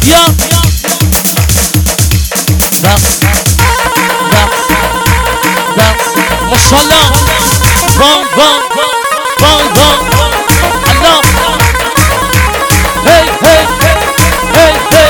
یا دست ماشالله بان بان بان بان الله هی هی هی هی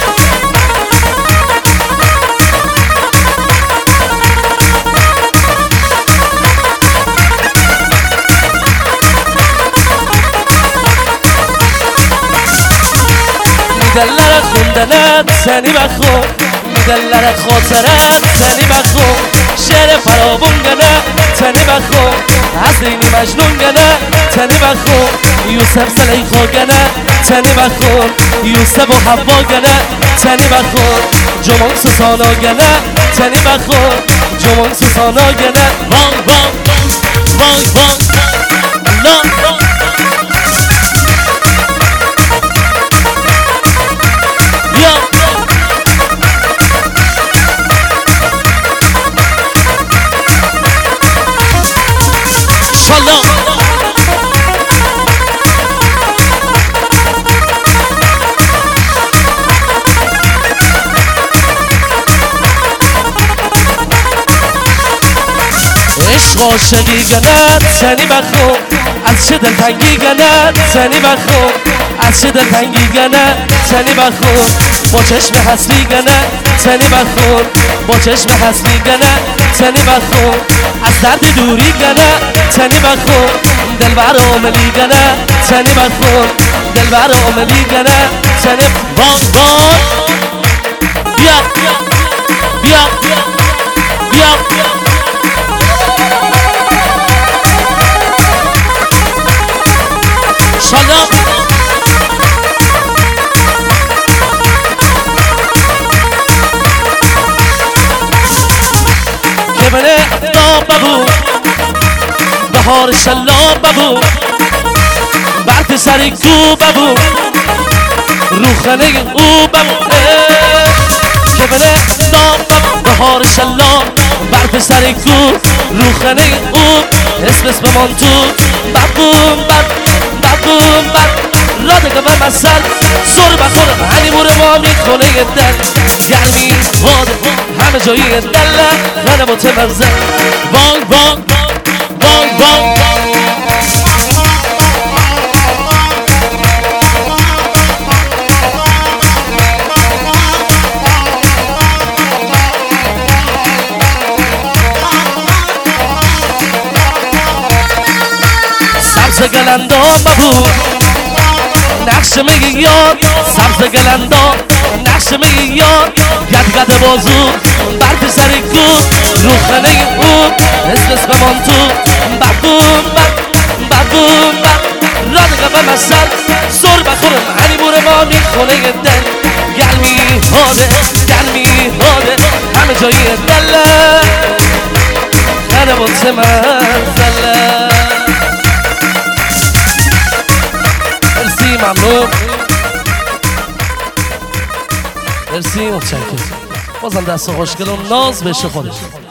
میدلر خوندنت سنی بخون میدلر خاطرت سنی بخون شعر فراوون گنه تنی بخون حسینی مجنون گنه تنی بخون یوسف زلیخا گنه تنی بخون یوسف و حوا گنه تنی بخون جمان سسانا گنه تنی بخون جمان سسانا گنه وای وای وای وای الله عشق عاشقی گنه تنی بخون از چه دلتنگی گنه تنی بخون از چه دلتنگی گنه تنی بخون با چشم حسبی گنه تنی بخون با چشم حسبی گنه تنی بخون از درد دوری گنه تنی بخون دلبر عاملی گنه تنی بخون دلبر عاملی گنه تنی بان بان بیا بیا بیا شالا که بنه افتاب ببو بهار شلاب ببو برد سری کو ببو روخنه او ببو که بنه افتاب ببو بهار شلاب برد سری کو روخنه او اسم بمان تو ببون ببون را دگه به مسل سر بخور هنی بوره ما میخونه دل گرمی باده همه جایی دل غنه با تمرزه وای وای وای وای سبز گلندام ببو نقش میگی یاد سبز گلندام نقش میگی یاد گد بازو برد سری کو روخنه او اسم بمان تو ببون ببون را دگه به مسل سر بخورم هنی بوره ما میخونه دل گرمی هاده همه جایی دل غنه با تمرزله ممنون مرسی متشکرم بازم دست خوشگل و ناز بشه خودش